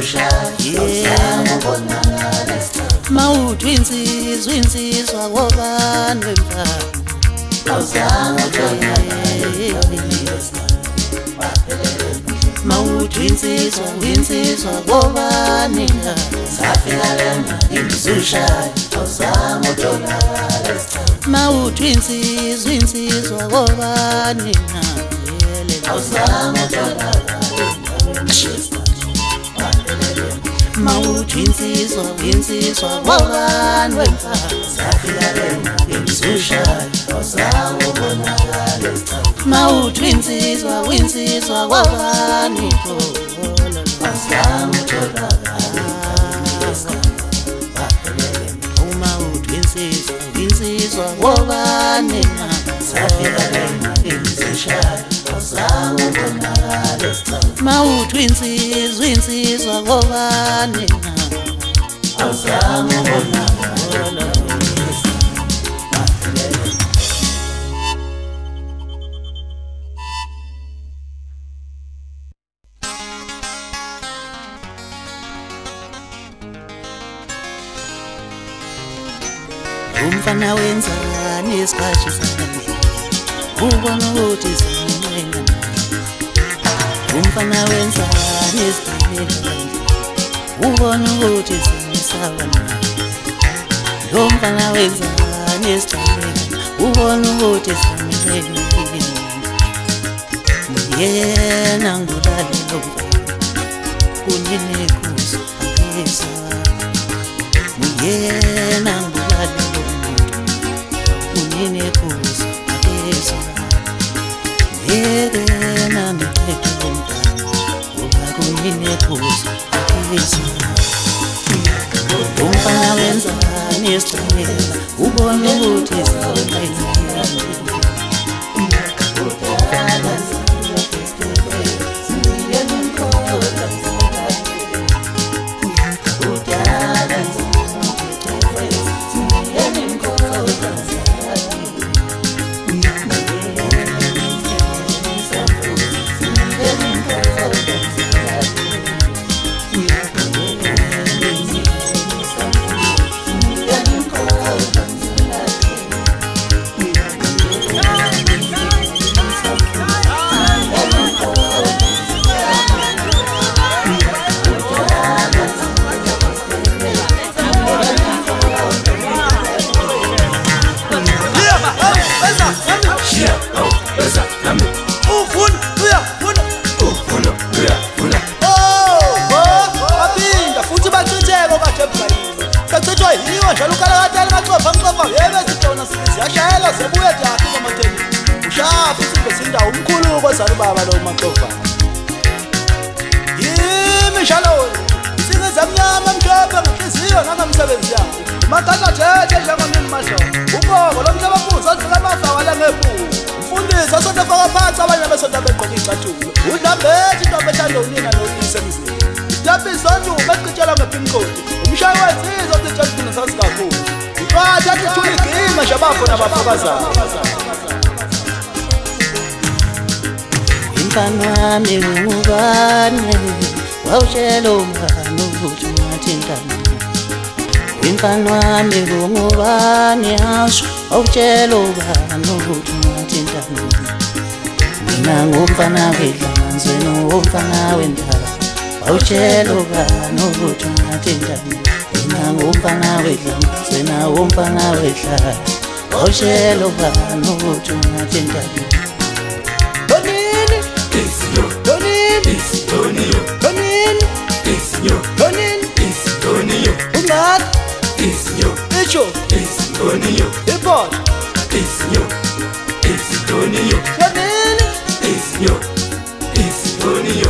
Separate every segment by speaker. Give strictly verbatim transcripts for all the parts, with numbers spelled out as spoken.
Speaker 1: Mawuthi insizwa insizwa ngobani wemfana Mawuthi insizwa insizwa ngobani Mawuthi insizwa insizwa ngobani Mawuthi insizwa insizwa ngobani wemfana Mawuthi insizwa insizwa ngobani Mawuthi insizwa insizwa ngobani Mawuthi insizwa insizwa ngobani Umfana wenzani isikhathi sami ubona ukuthi sinenga Umfana wenzani isikhathi ubona ukuthi sinisabana Umfana wenzani isikhathi ubona ukuthi sinenga Yena ngulala lo kunini kuzo akesa Yena ngulala lo kunini kuzo akesa Yena ngulala lo kunini kuzo akesa Umfana wenzani isikhathi ubona ukuthi sinenga Baba lo maxofa yimi shalo singezamnyama mhlophe ngiziyo nangamsebenzi yakho mathatha thethe njengamini masho uboko lo mhlaba futhi azila mafa wala ngepu mfundisi asonto faka phansi abanye besonto begqoka icathulo udlambethi into bethanda unina noyise emzini Dabi sonto beqitshela ngepimkodi umshayi wensizwa sitshela sasikakhulu ifathi athi thula igima nje abafo nabafakazayo Umfana ngubani wawutshela umngani ukuthi ungathintana Umfana ngubani asho wawutshela umngani ukuthi ungathintana Mina ngumfana wedlanzwe nomfana wendaba wawutshela umngani ukuthi ungathintana Mina ngumfana wedlanzwe nomfana wedlala wawutshela umngani ukuthi ungathintana Tonio, Tonin, Isnyo, Tonin, Istonio, Ungat, Isnyo, Icho, Istonio, Ipot, Isnyo, Istonio, Tonin, Isnyo, Istonio.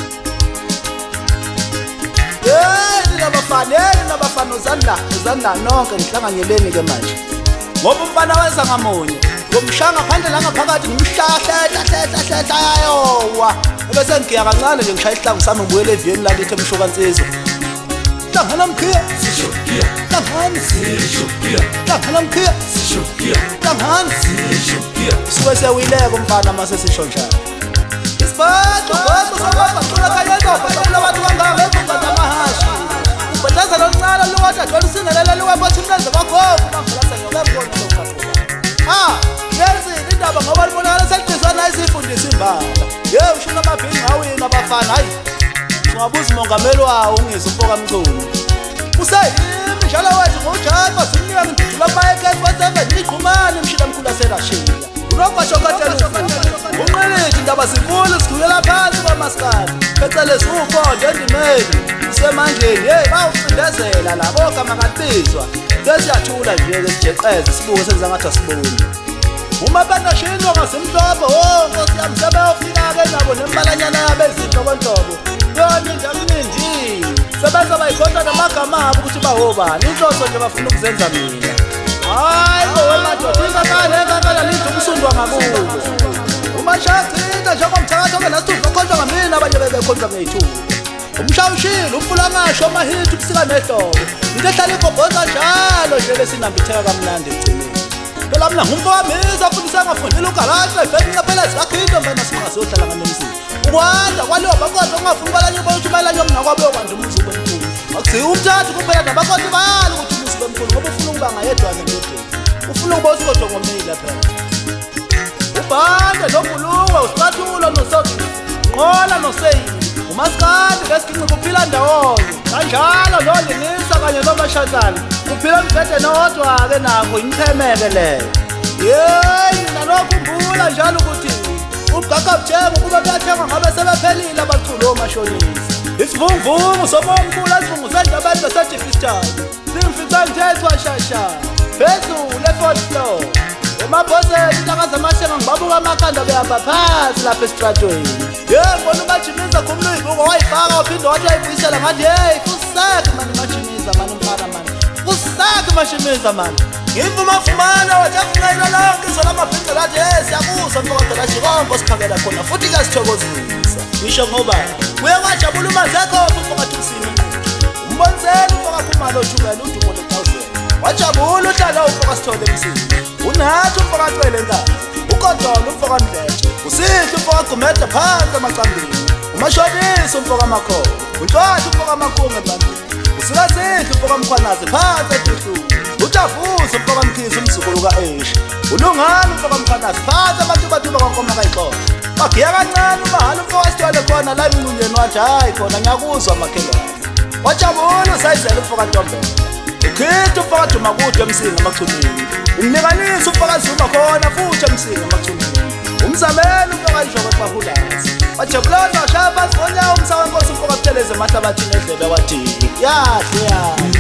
Speaker 1: Eh, nabafana, nabafana uzanda, uzanda nonke nihlanganyeleni ke manje. Ngoba umfana wenza ngamunye, ngomshanga phandle la ngaphakathi ngimhlahla hla hla hla yowa. Bese ngiya kancane nje ngishaya ihlangu sami ngibuyele eviyeni lakithi emshoka nsizwa Hlangana mkhiya sishokiya Hlangana sishokiya Hlangana mkhiya sishokiya Hlangana sishokiya Suwe sewileke umfana mase sishonjana Isibhaxo ngoba sobaba cula kanye ndoba abantu kangaka luwada dolu singelele luwaphatha umlenze kwagogo mangilasa ngiyobona lokho. Ah, yenzi indaba ngoba libonakala selidizwana isifundisa imbala. Yey ushona amabhingi ngawina abafana hayi. Ungabuza umongameli wawo ungizwe umfoka Mchunu. Usayimi njalo wethu ngojaka simnika ngidudula mayeke kwasebe niqhumane imshila mkhulu aserashiya. Unokwasho katelu. Unqelile indaba zinkulu sikhulela phansi kwaMaskadi. Phecelezi uqonde endimeli. Usemandleni hey bawucindezela labo kama kabizwa. Lesiyathula nje ke sijeqeze sibuke senza ngathi asiboni. Uma banashini ngasimhlobo oh Nkosi yami sebeyofika ke nabo nembalanyana yabezinto kwenhlobo. Yona indamnindi. Sebenza bayikhonza namagama abo ukuthi bahobani. Inhloso nje bafuna ukuzenza mina. Hayi ngowe madoda ingakale ngakala lithi umsundwa ngakubo. Uma shaqinda njengomthakathi ongenasithupha khonjwa ngamina abanye bebekhonjwa ngeyithuba. Umshawushilo ufula ngasho amahithi ubusika nehlobo. Into ehlala igobhoza njalo nje lesinambitheka kamnandi egcineni. Phela mina ngumfowamisa futhi sengafundile ugalatra ebhekini phela zikakhindo mina singazohlala nganemsini. Ukwanda kwaleyo bakodwa ungafuni balanye ukuthi balanye mina kwabe kwanda umuzi ubemkhulu. Akusiyo umthathu kuphela nabakodwa bani ukuthi umuzi ubemkhulu ngoba ufuna ukuba ngayedwana endodeni. Ufuna ukuba usikodwa ngomile phela. Ubhande nobulungwe usicathulo nosoki. Qola noseyini. Umaskadi lesikhinqi kuphila ndawonye. Kanjalo nolinisa kanye nomashatana. Kuphila mfete nodwa ke nakho imphemeke leyo. Hey nanokhumbula njalo ukuthi ubugagabuthenga kuba kuyathenga ngabe sebephelile abaculo omashonisa. Isivunguvungu somomkhulu asivungu sendabantu baseJefferson. Simfica nthethwa shasha. Phezulu e-fourth floor. Emabhoseni intaka zamashenga ngibabuka amakhanda behamba phansi lapha esitratweni. Hey ngibona umajimiza kumluyibungo wayifaka waphinde wathi ayibuyisela ngathi hey kusakhe mani majimiza mani umfana mani. Kusakhe majimiza mani. Ngivuma fumana wathi afunayina lonke izona amabhinqa lathi hey siyakuzwa mfowethu la Jikombo sikhangela khona futhi kuyasithokozisa. Ngisho ngoba kuye kwajabula uMazekho mfowethu usini. Umbonseni mfowethu umalo ojubela udumo le one thousand. Wajabula uhlala umfowethu sithole emsini. Unathi umfowethu cwele ngaka. Ukodolo umfowethu Mdletshe. Usihle umfowethu Gumede phansi amacambini. Umashonisa umfowethu Makhoba. Untwathi umfowethu Makhunge ebantwini. Usikasihle umfowethu Mkhwanazi phansi eDuhlulu. Ujavuza umfowethu Mkhize umzukulu kaEsha. Ulungani umfowethu Mkhwanazi phansi abantu bathuba kwaNkomo kaYixoxa. Bagiya kancane umahalo umfowethu Sithole khona la emlungeni wathi hayi khona ngiyakuzwa makhelwane. Wajabula usayizela umfowethu Ntombela. Ukhitha umfowethu Makude emsini amachumini. Umnikanisa umfowethu Zuma khona futhi emsini amachumini. Umzamela umfowethu Jobe Bahulazi. Wajabula bashaya phansi ngonyawo umsawa Nkosi umfowethu Buthelezi emahlabathini edlebe wathi yahle yahle.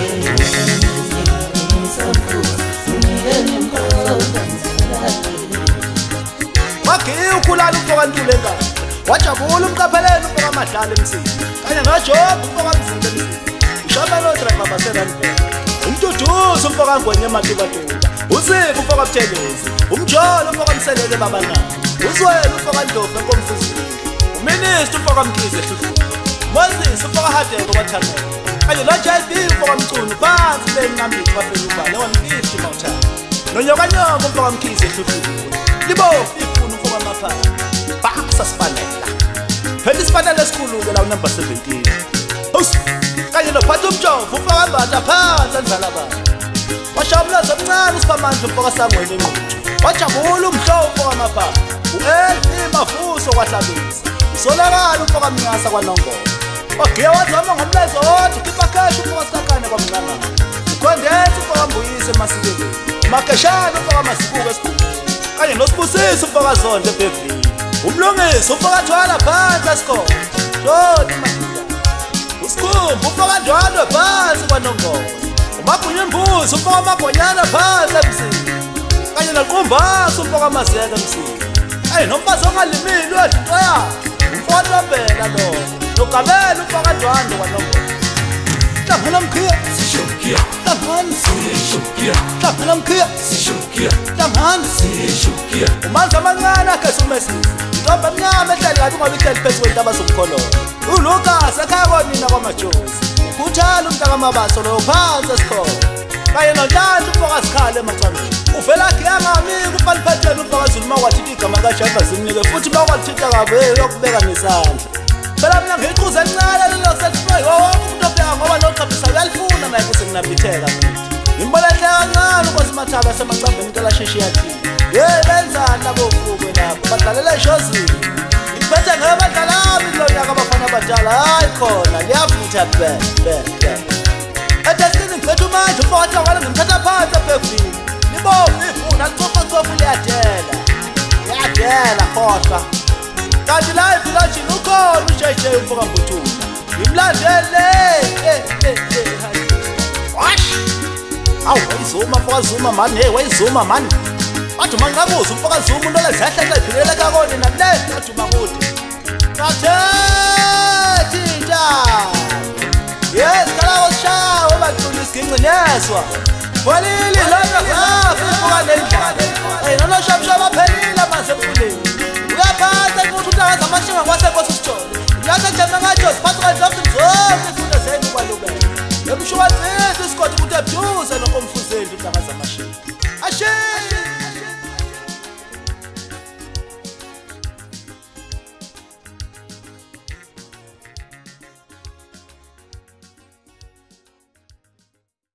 Speaker 1: Magiya ukhulala umfowethu Ntulengana. Wajabula umqapheleni umfowethu Madlala emsini. Kanye noJobe umfowethu Mzimba emsini. Ushamelo driver baselandlela. Umduduzo umfowethu Ngwenye Matubatuba. Uzivu umfowethu Buthelezi. Umjolo umfowethu Mselele babana. Uzwele umfowethu Ndlovu enkomfuzini. Uminister umfowethu Mkhize eHluphula. Moses umfowethu Hadebe kwaThandeka. Kanye noJ B umfowethu Mchunu phansi le nqambini bafela ubani one fifty mawuthanda. Nonyokanyoko umfowethu Mkhize eHluphula. Libofu ifuna umfowethu Maphaka. Basa sifanela. Phela isifanele esikhulu ke la number seventeen. Us kanye nophatha umjovo umfowethu Mbatha phansi endlala baba. Washabula zomncane usiphamandla umfowethu Sangweni eNquthu. Wajabula umhlobo umfowethu Maphaka. U-Elfi Mafuso kwaHlabisa. Usolakala umfowethu Mnyasa kwaNongoma. Wagiya wazama ngomlezo wodwa khipha khesha umfowethu Sakane kwaMncangana. Ukhondeza umfowethu Mbuyise eMasikeni. Umakeshana umfowethu Masibuko eSigungwini. Kanye noSibusisi umfowethu Zondo eBeverly. Umlungisi umfowethu Thwala phansi eSikole. Jodi Madida. Usikhumba umfowethu Ndwandwe phansi kwaNongoma. Umagunya Mbuzi umfowethu Magonyana phansi emsini. Kanye noQumbasa umfowethu Mazeke emsini. Ayi nomfazi ongalimili wedinto yakhe. Umfowethu Ntombela lo. Nogabela umfowethu Ndwandwe kwaNongoma. Hlangana Mkhiya
Speaker 2: sishokia.
Speaker 1: Hlangana
Speaker 2: sishokia.
Speaker 1: Hlangana Mkhiya
Speaker 2: sishokia.
Speaker 1: Hlangana
Speaker 2: sishokia.
Speaker 1: Umanzi amancane akhe sumesisi. Intombi emnyama ehleli kabi ngoba ihleli phezu kwentaba zomkhololo. uLucas ekhaya konina kwamajozi. Ukuthala umntaka Mabaso lo phansi esikole. Kanye noNtantla umfowethu Sikhale emacambini. Uvela giya ngamika uPaliphatheni umfowethu Zulu makwathi igama kaJehova zimnike futhi makwathitha kabe yokubeka nesandla. phela mina ngiyiquze encane lelo selfboy wonke umuntu obheka ngoba lo qabisa uyalifuna naye kuse nginabitheka mina ngimbolehle kancane uNkosi Mathaba semacambeni intela sheshe yathi hey benzani labo fuke lapho badlalela eshozini ngiphethe ngebadlalami lo nyaka abafana abadala hayi khona liyavutha be be be edestini ngiphethe manje umfowethu wale ngimthatha phansi ebhekini libomvu ifuna licofa cofa liyadela liyadela khohlwa kanti la evillage ukhona uJJ umfoka Mbuthuma ngimlandele eh eh eh wash awu wayizuma mfoka Zuma man hey wayizuma man wathi mangakuza umfoka Zuma into lezehlela iphilela kakone nale wathi makude kathetha yes kala oshawo baqula isigcinezwa walili lona ngafi mfoka lendlala hey nona shabshaba phelile mase emfuleni uyaphatha ukuthi utakaza amashinga kwasekosi sitsholo yatha njema ngathi siphatha kanjani zonke ifundo zenu kwalubela emshwazi